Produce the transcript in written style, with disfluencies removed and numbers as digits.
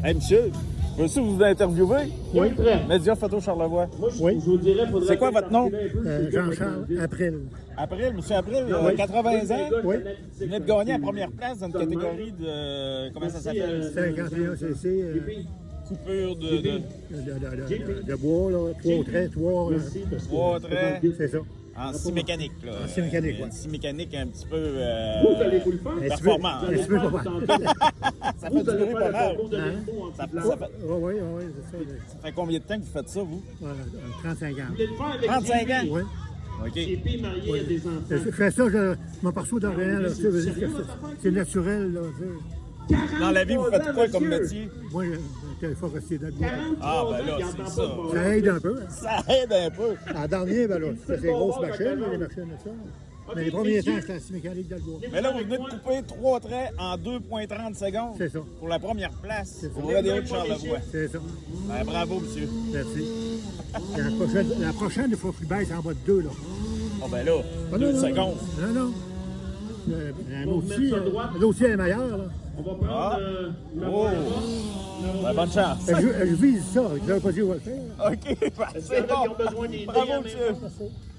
Hey, monsieur, peux-tu vous interviewer? Oui. Média Photo Charlevoix. Moi, je vous dirais, C'est quoi votre nom? Jean-Charles April. April, monsieur April, 80 ans. Oui. Vous venez de gagner la première place dans une catégorie de. Comment ça s'appelle? 51 cc. Coupure De bois, là. 3 traits, 3 traits. C'est ça. En scie mécanique, là. En scie mécanique, oui. En scie mécanique un petit peu vous allez vous le faire. performant. Un petit peu pas mal. Ça fait du bruit pas mal. Ça Oui, c'est ça. Ça fait combien de temps que vous faites ça, vous? 35 ans. Vous voulez le faire avec 35 ans? Oui. OK. JP marié à des enfants. Je fais ça, je m'aperçois de rien, là. C'est naturel, là. Dans la vie, vous faites quoi comme métier? Moi, il faut rester debout. Ah, ben là, c'est ça. Ça aide un peu. Hein. Ça aide un peu. En dernier, ben là, c'est des grosses machines, les machines de ça. Mais les premiers temps, j'étais assis mécanique dans le bois. Mais là, vous venez de couper 3 traits en 2,30 secondes. C'est ça. Pour la première place. C'est ça. Pour le de Charlevoix. C'est ça. Ben, bravo, monsieur. Merci. La prochaine, il faut que tu baisses en bas de 2, là. Oh, ben là, 2 secondes. Non. L'autre est meilleur, là. On va prendre Oh! Ben, bonne chance. Je vise ça. Je n'avais pas dit où le faire. OK, ben, c'est bon. Ils ont besoin d'aider, Bravo, mais- monsieur.